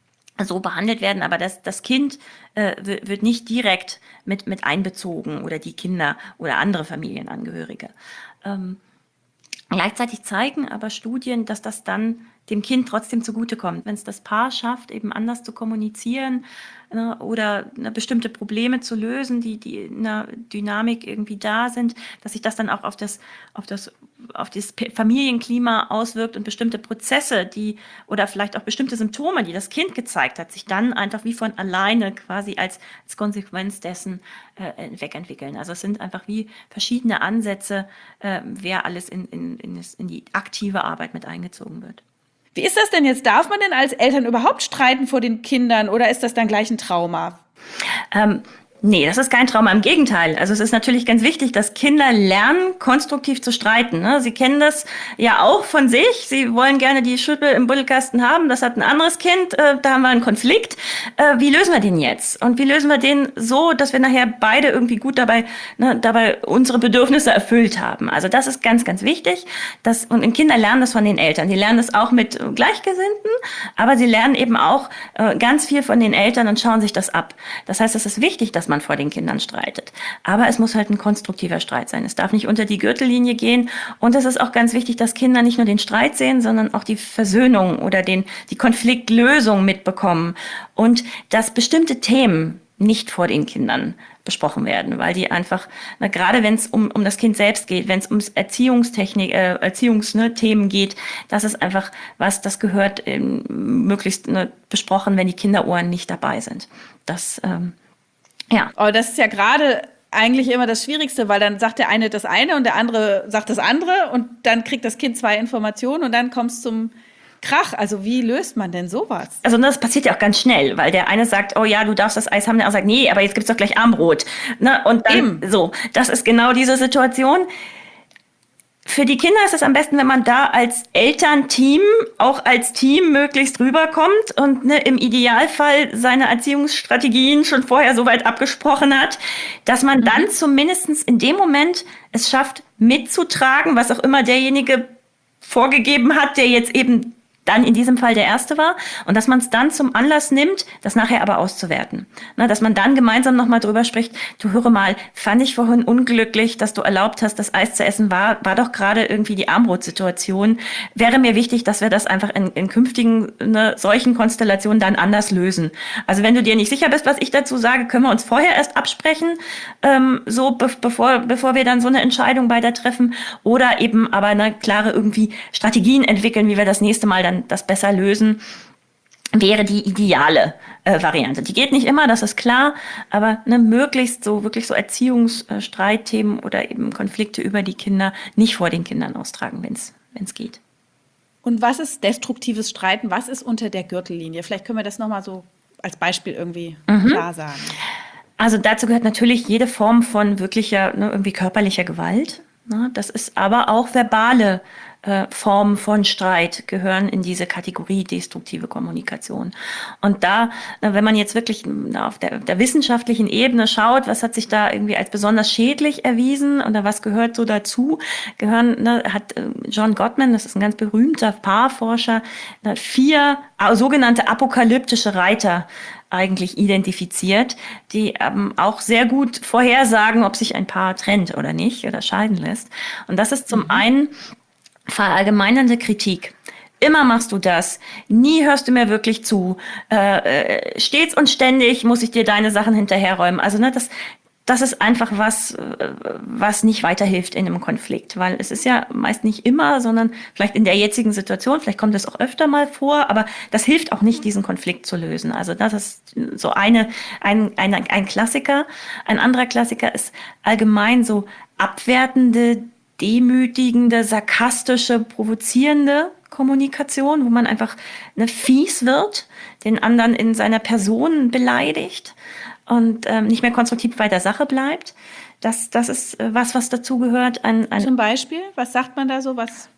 so behandelt werden, aber das, das Kind äh, wird nicht direkt mit, mit einbezogen oder die Kinder oder andere Familienangehörige. Ähm, gleichzeitig zeigen aber Studien, dass das dann dem Kind trotzdem zugutekommt. Wenn es das Paar schafft, eben anders zu kommunizieren, ne, oder ne, bestimmte Probleme zu lösen, die, die in der Dynamik irgendwie da sind, dass sich das dann auch auf das, auf das, auf das Familienklima auswirkt und bestimmte Prozesse, die, oder vielleicht auch bestimmte Symptome, die das Kind gezeigt hat, sich dann einfach wie von alleine quasi als, als Konsequenz dessen äh, wegentwickeln. Also es sind einfach wie verschiedene Ansätze, äh, wer alles in, in, in, das, in die aktive Arbeit mit eingezogen wird. Wie ist das denn jetzt? Darf man denn als Eltern überhaupt streiten vor den Kindern oder ist das dann gleich ein Trauma? Ähm, nee, das ist kein Trauma, im Gegenteil. Also es ist natürlich ganz wichtig, dass Kinder lernen, konstruktiv zu streiten. Ne? Sie kennen das ja auch von sich. Sie wollen gerne die Schüssel im Buddelkasten haben. Das hat ein anderes Kind. Äh, da haben wir einen Konflikt. Äh, wie lösen wir den jetzt? Und wie lösen wir den so, dass wir nachher beide irgendwie gut dabei, ne, dabei unsere Bedürfnisse erfüllt haben? Also das ist ganz, ganz wichtig. Das, und Kinder lernen das von den Eltern. Die lernen das auch mit Gleichgesinnten, aber sie lernen eben auch äh, ganz viel von den Eltern und schauen sich das ab. Das heißt, es ist wichtig, dass man vor den Kindern streitet. Aber es muss halt ein konstruktiver Streit sein. Es darf nicht unter die Gürtellinie gehen. Und es ist auch ganz wichtig, dass Kinder nicht nur den Streit sehen, sondern auch die Versöhnung oder den, die Konfliktlösung mitbekommen. Und dass bestimmte Themen nicht vor den Kindern besprochen werden, weil die einfach, na, gerade wenn es um, um das Kind selbst geht, wenn es ums Erziehungstechnik, äh, Erziehungsthemen ne, geht, das ist einfach was, das gehört ähm, möglichst ne, besprochen, wenn die Kinderohren nicht dabei sind. Das ähm, Ja. Aber das ist ja gerade eigentlich immer das Schwierigste, weil dann sagt der eine das eine und der andere sagt das andere und dann kriegt das Kind zwei Informationen und dann kommt es zum Krach. Also wie löst man denn sowas? Also das passiert ja auch ganz schnell, weil der eine sagt, oh ja, du darfst das Eis haben, der andere sagt, nee, aber jetzt gibt's doch gleich Armbrot. Ne? Und dann, Eben. so, das ist genau diese Situation. Für die Kinder ist es am besten, wenn man da als Elternteam, auch als Team möglichst rüberkommt und ne, im Idealfall seine Erziehungsstrategien schon vorher so weit abgesprochen hat, dass man mhm. dann zumindest in dem Moment es schafft, mitzutragen, was auch immer derjenige vorgegeben hat, der jetzt eben dann in diesem Fall der Erste war, und dass man es dann zum Anlass nimmt, das nachher aber auszuwerten. Na, dass man dann gemeinsam nochmal drüber spricht, du höre mal, fand ich vorhin unglücklich, dass du erlaubt hast, das Eis zu essen, war, war doch gerade irgendwie die Armbrotsituation. Wäre mir wichtig, dass wir das einfach in, in künftigen ne, solchen Konstellationen dann anders lösen. Also wenn du dir nicht sicher bist, was ich dazu sage, können wir uns vorher erst absprechen, ähm, so be- bevor, bevor wir dann so eine Entscheidung weiter treffen, oder eben aber eine klare irgendwie Strategien entwickeln, wie wir das nächste Mal dann das besser lösen, wäre die ideale äh, Variante. Die geht nicht immer, das ist klar, aber ne, möglichst so wirklich so Erziehungsstreitthemen oder eben Konflikte über die Kinder nicht vor den Kindern austragen, wenn es wenn es geht. Und was ist destruktives Streiten? Was ist unter der Gürtellinie? Vielleicht können wir das nochmal so als Beispiel irgendwie mhm. klar sagen. Also dazu gehört natürlich jede Form von wirklicher, ne, irgendwie körperlicher Gewalt. Ne? Das ist aber auch verbale Äh, Formen von Streit gehören in diese Kategorie destruktive Kommunikation. Und da, wenn man jetzt wirklich auf der, der wissenschaftlichen Ebene schaut, was hat sich da irgendwie als besonders schädlich erwiesen oder was gehört so dazu, gehören, ne, hat John Gottman, das ist ein ganz berühmter Paarforscher, vier sogenannte apokalyptische Reiter eigentlich identifiziert, die ähm, auch sehr gut vorhersagen, ob sich ein Paar trennt oder nicht oder scheiden lässt. Und das ist zum mhm. einen verallgemeinernde Kritik. immer machst du das, nie hörst du mir wirklich zu, äh, äh, stets und ständig muss ich dir deine Sachen hinterherräumen. Also ne, das, das ist einfach was, äh, was nicht weiterhilft in einem Konflikt, weil es ist ja meist nicht immer, sondern vielleicht in der jetzigen Situation, vielleicht kommt es auch öfter mal vor, aber das hilft auch nicht, diesen Konflikt zu lösen. Also das ist so eine, ein, ein, ein Klassiker. Ein anderer Klassiker ist allgemein so abwertende, demütigende, sarkastische, provozierende Kommunikation, wo man einfach ne, fies wird, den anderen in seiner Person beleidigt und ähm, nicht mehr konstruktiv bei der Sache bleibt. Das, das ist äh, was, was dazugehört. Ein, ein Zum Beispiel, was sagt man da so? Was?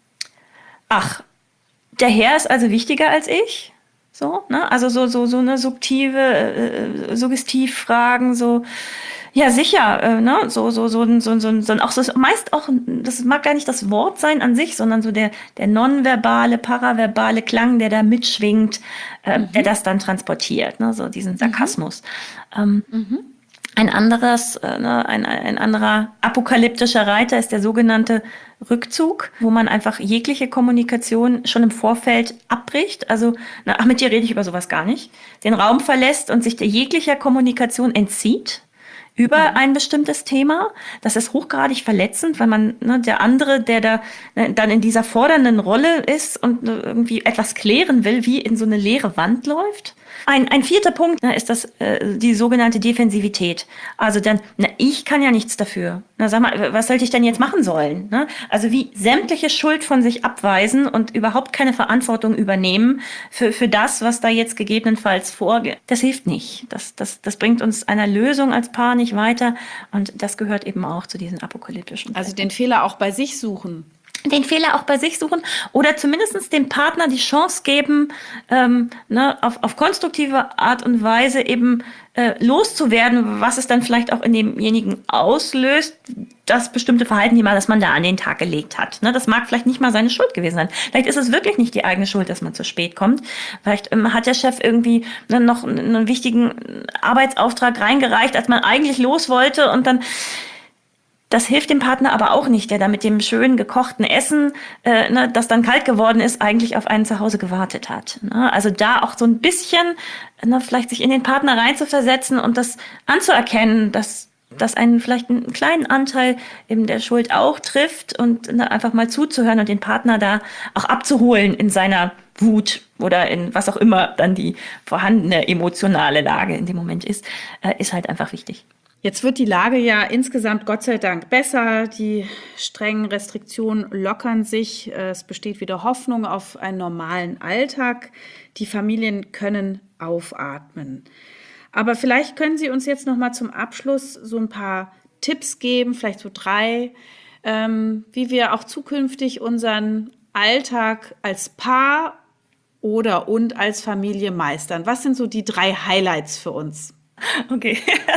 Ach, der Herr ist also wichtiger als ich. So, ne? Also so, so, so eine subtive, äh, Suggestivfragen, so, ja, sicher, äh, ne? So, so, so, so, so, so, auch so, meist auch, das mag gar nicht das Wort sein an sich, sondern so der, der nonverbale, paraverbale Klang, der da mitschwingt, äh, mhm. der das dann transportiert, ne? So diesen Sarkasmus. Mhm. Ähm, mhm. Ein anderes, äh, ne, ein, ein anderer apokalyptischer Reiter ist der sogenannte Rückzug, wo man einfach jegliche Kommunikation schon im Vorfeld abbricht. Also, na, ach, mit dir rede ich über sowas gar nicht. Den Raum verlässt und sich der jeglicher Kommunikation entzieht über mhm. ein bestimmtes Thema. Das ist hochgradig verletzend, weil man, ne, der andere, der da ne, dann in dieser fordernden Rolle ist und ne, irgendwie etwas klären will, wie in so eine leere Wand läuft. Ein, ein vierter Punkt ne, ist das äh, die sogenannte Defensivität. Also dann, na, ich kann ja nichts dafür. Na, sag mal, was sollte ich denn jetzt machen sollen? Ne? Also wie sämtliche Schuld von sich abweisen und überhaupt keine Verantwortung übernehmen für, für das, was da jetzt gegebenenfalls vorgeht. Das hilft nicht. Das, das, das bringt uns einer Lösung als Paar nicht weiter. Und das gehört eben auch zu diesen apokalyptischen. Also den Fehler auch bei sich suchen. Den Fehler auch bei sich suchen oder zumindest dem Partner die Chance geben, ähm, ne, auf, auf konstruktive Art und Weise eben äh, loszuwerden, was es dann vielleicht auch in demjenigen auslöst, das bestimmte Verhalten, das man da an den Tag gelegt hat. Ne, das mag vielleicht nicht mal seine Schuld gewesen sein. Vielleicht ist es wirklich nicht die eigene Schuld, dass man zu spät kommt. Vielleicht ähm, hat der Chef irgendwie ne, noch einen wichtigen Arbeitsauftrag reingereicht, als man eigentlich los wollte und dann das hilft dem Partner aber auch nicht, der da mit dem schön gekochten Essen, äh, ne, das dann kalt geworden ist, eigentlich auf einen zu Hause gewartet hat. Ne? Also da auch so ein bisschen, ne, vielleicht sich in den Partner reinzuversetzen und das anzuerkennen, dass dass einen vielleicht einen kleinen Anteil eben der Schuld auch trifft und ne, einfach mal zuzuhören und den Partner da auch abzuholen in seiner Wut oder in was auch immer dann die vorhandene emotionale Lage in dem Moment ist, äh, ist halt einfach wichtig. Jetzt wird die Lage ja insgesamt Gott sei Dank besser. Die strengen Restriktionen lockern sich. Es besteht wieder Hoffnung auf einen normalen Alltag. Die Familien können aufatmen. Aber vielleicht können Sie uns jetzt noch mal zum Abschluss so ein paar Tipps geben, vielleicht so drei, ähm, wie wir auch zukünftig unseren Alltag als Paar oder und als Familie meistern. Was sind so die drei Highlights für uns? Okay.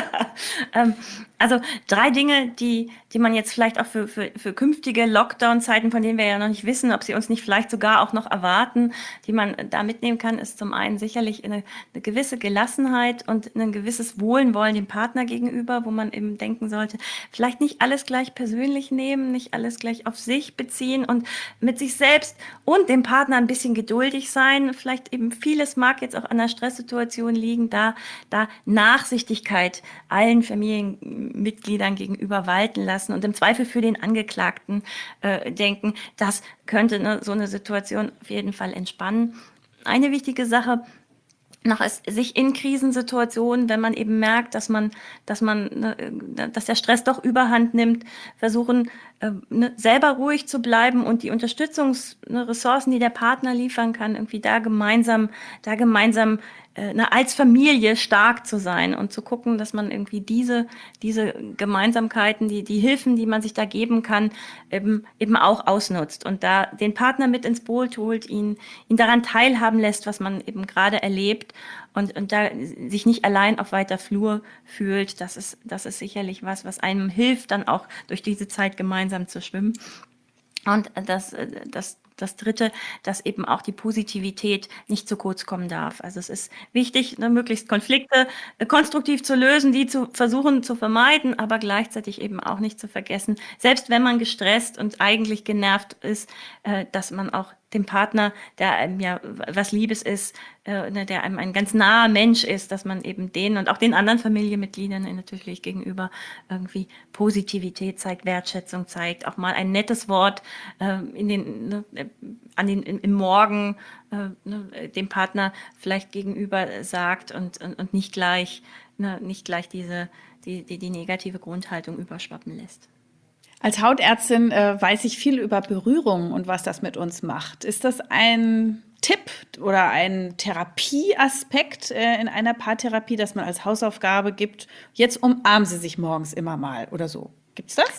ähm, also drei Dinge, die, die man jetzt vielleicht auch für, für, für künftige Lockdown-Zeiten, von denen wir ja noch nicht wissen, ob sie uns nicht vielleicht sogar auch noch erwarten, die man da mitnehmen kann, ist zum einen sicherlich eine, eine gewisse Gelassenheit und ein gewisses Wohlwollen dem Partner gegenüber, wo man eben denken sollte, vielleicht nicht alles gleich persönlich nehmen, nicht alles gleich auf sich beziehen und mit sich selbst und dem Partner ein bisschen geduldig sein. Vielleicht eben vieles mag jetzt auch an der Stresssituation liegen, da, da Nachsichtigkeit allen Familienmitgliedern gegenüber walten lassen und im Zweifel für den Angeklagten äh, denken, das könnte ne, so eine Situation auf jeden Fall entspannen. Eine wichtige Sache noch ist, sich in Krisensituationen, wenn man eben merkt, dass man, dass man, ne, dass der Stress doch Überhand nimmt, versuchen, äh, ne, selber ruhig zu bleiben und die Unterstützungsressourcen, die der Partner liefern kann, irgendwie da gemeinsam, da gemeinsam äh, ne, als Familie stark zu sein und zu gucken, dass man irgendwie diese, diese Gemeinsamkeiten, die, die Hilfen, die man sich da geben kann, eben, eben auch ausnutzt und da den Partner mit ins Boot holt, ihn, ihn daran teilhaben lässt, was man eben gerade erlebt. Und, und da sich nicht allein auf weiter Flur fühlt, das ist, das ist sicherlich was, was einem hilft, dann auch durch diese Zeit gemeinsam zu schwimmen. Und das, das, das Dritte, dass eben auch die Positivität nicht zu kurz kommen darf. Also es ist wichtig, ne, möglichst Konflikte konstruktiv zu lösen, die zu versuchen zu vermeiden, aber gleichzeitig eben auch nicht zu vergessen, selbst wenn man gestresst und eigentlich genervt ist, äh, dass man auch dem Partner, der einem ja was Liebes ist, äh, ne, der einem ein ganz naher Mensch ist, dass man eben den und auch den anderen Familienmitgliedern natürlich gegenüber irgendwie Positivität zeigt, Wertschätzung zeigt, auch mal ein nettes Wort äh, in den, ne, an den, im Morgen äh, ne, dem Partner vielleicht gegenüber sagt und, und, und nicht gleich, ne, nicht gleich diese, die, die, die negative Grundhaltung überschwappen lässt. Als Hautärztin äh, weiß ich viel über Berührung und was das mit uns macht. Ist das ein Tipp oder ein Therapieaspekt äh, in einer Paartherapie, dass man als Hausaufgabe gibt, jetzt umarmen Sie sich morgens immer mal oder so? Gibt's das?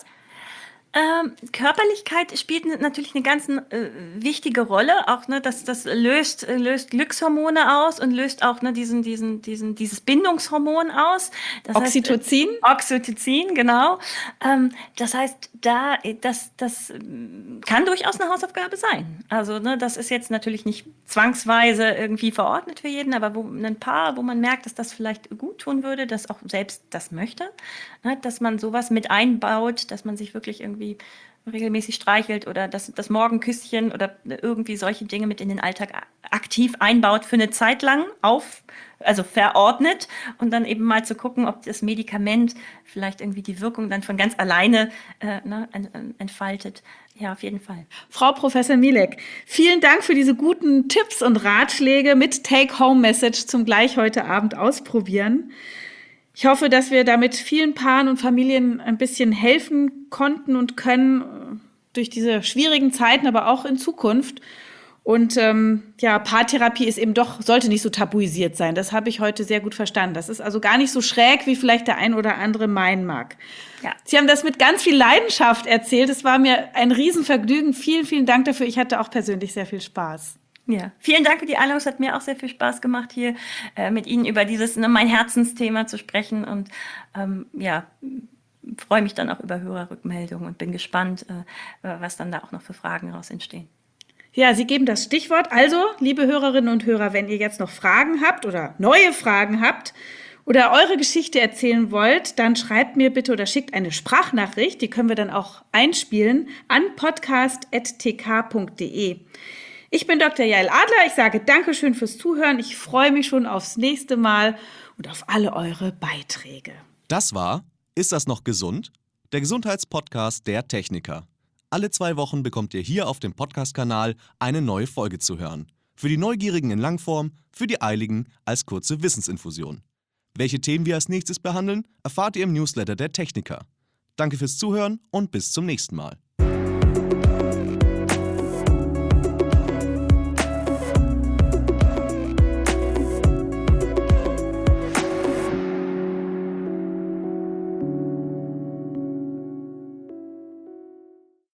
Ähm, Körperlichkeit spielt natürlich eine ganz äh, wichtige Rolle, auch ne, das, das löst, äh, löst Glückshormone aus und löst auch ne, diesen, diesen, diesen, dieses Bindungshormon aus. Das Oxytocin? Heißt, äh, Oxytocin, genau. Ähm, das heißt, da, das, das kann durchaus eine Hausaufgabe sein. Also ne, das ist jetzt natürlich nicht zwangsweise irgendwie verordnet für jeden, aber wo ein Paar, wo man merkt, dass das vielleicht gut tun würde, dass auch selbst das möchte, ne, dass man sowas mit einbaut, dass man sich wirklich irgendwie regelmäßig streichelt oder das, das Morgenküsschen oder irgendwie solche Dinge mit in den Alltag aktiv einbaut für eine Zeit lang auf, also verordnet und dann eben mal zu gucken, ob das Medikament vielleicht irgendwie die Wirkung dann von ganz alleine äh, ne, entfaltet. Ja, auf jeden Fall. Frau Professor Mielek, vielen Dank für diese guten Tipps und Ratschläge mit Take-Home-Message zum gleich heute Abend ausprobieren. Ich hoffe, dass wir damit vielen Paaren und Familien ein bisschen helfen konnten und können durch diese schwierigen Zeiten, aber auch in Zukunft. Und ähm, ja, Paartherapie ist eben doch, sollte nicht so tabuisiert sein. Das habe ich heute sehr gut verstanden. Das ist also gar nicht so schräg, wie vielleicht der ein oder andere meinen mag. Ja. Sie haben das mit ganz viel Leidenschaft erzählt. Es war mir ein Riesenvergnügen. Vielen, vielen Dank dafür. Ich hatte auch persönlich sehr viel Spaß. Ja, vielen Dank für die Einladung. Es hat mir auch sehr viel Spaß gemacht, hier äh, mit Ihnen über dieses ne, mein Herzensthema zu sprechen und ähm, ja, freue mich dann auch über Hörerrückmeldungen und bin gespannt, äh, was dann da auch noch für Fragen raus entstehen. Ja, Sie geben das Stichwort. Also, liebe Hörerinnen und Hörer, wenn ihr jetzt noch Fragen habt oder neue Fragen habt oder eure Geschichte erzählen wollt, dann schreibt mir bitte oder schickt eine Sprachnachricht, die können wir dann auch einspielen, an podcast punkt t k punkt d e. Ich bin Doktor Jael Adler. Ich sage Dankeschön fürs Zuhören. Ich freue mich schon aufs nächste Mal und auf alle eure Beiträge. Das war Ist das noch gesund? Der Gesundheitspodcast der Techniker. Alle zwei Wochen bekommt ihr hier auf dem Podcast-Kanal eine neue Folge zu hören. Für die Neugierigen in Langform, für die Eiligen als kurze Wissensinfusion. Welche Themen wir als nächstes behandeln, erfahrt ihr im Newsletter der Techniker. Danke fürs Zuhören und bis zum nächsten Mal.